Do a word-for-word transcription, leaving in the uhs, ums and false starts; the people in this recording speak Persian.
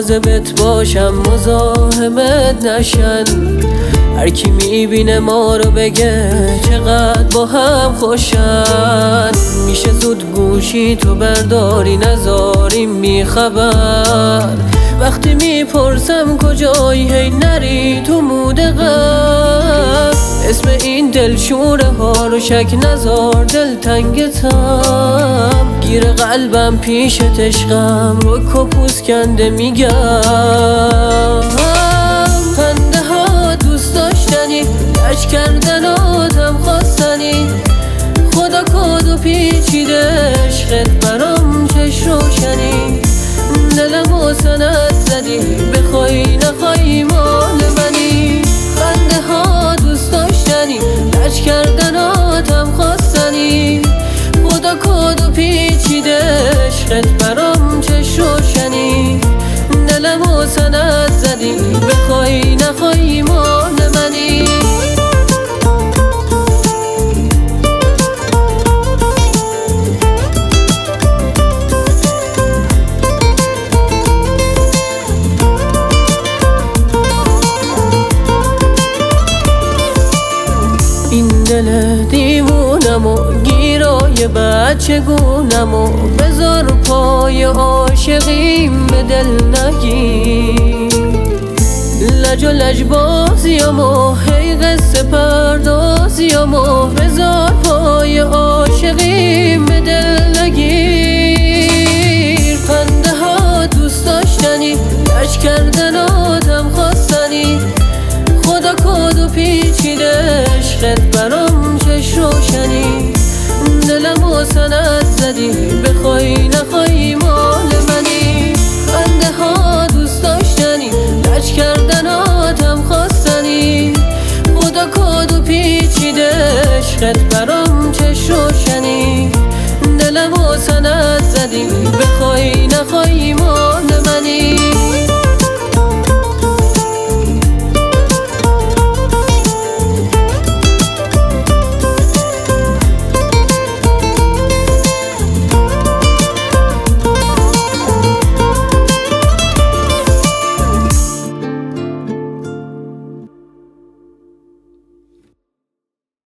مواظبت باشم مزاحمت نشن. هر کی میبینه ما رو بگه چقدر با هم خوشن. میشه زود گوشی تو برداری نذاریم بی خبر. وقتی میپرسم کجایی هی نری تو مود غم. اسم این دلشوره ها رو شک نذار دلتنگتم. گیر قلبم پیشت عشقم رو کپوس کنده میگم. خنده ها دوست داشتنی لش کردناتم خواستنی. خدا کد و پیچیده عشقت برام چش روشنی. دلم و سند زدی بخوای نخوای مال منی. خنده ها دوست داشتنی لج کردناتم خواستنی. خدا کد و پیچیده عشقت برام چش روشنی. دلم و سند زدی بخوای نخوای مال منی. این دل دیوونم و گیرای بچه گونم و بذار پای عاشقیم به دل نگیر. لج و لج بازیم و هی قصه پردازیم و بذار پای عاشقیم به دل نگیر. خنده ها دوست داشتنی لج کردناتم خواستنی. خدا کد و پیچیده عشقت برام چش روشنی. دلم و سند زدی بخوای نخوای مال منی. خنده ها دوست داشتنی لج کردناتم خواستنی. خدا کد و پیچیده عشقت برام چش روشنی. دلم و سند زدی بخوای نخوای مال منی.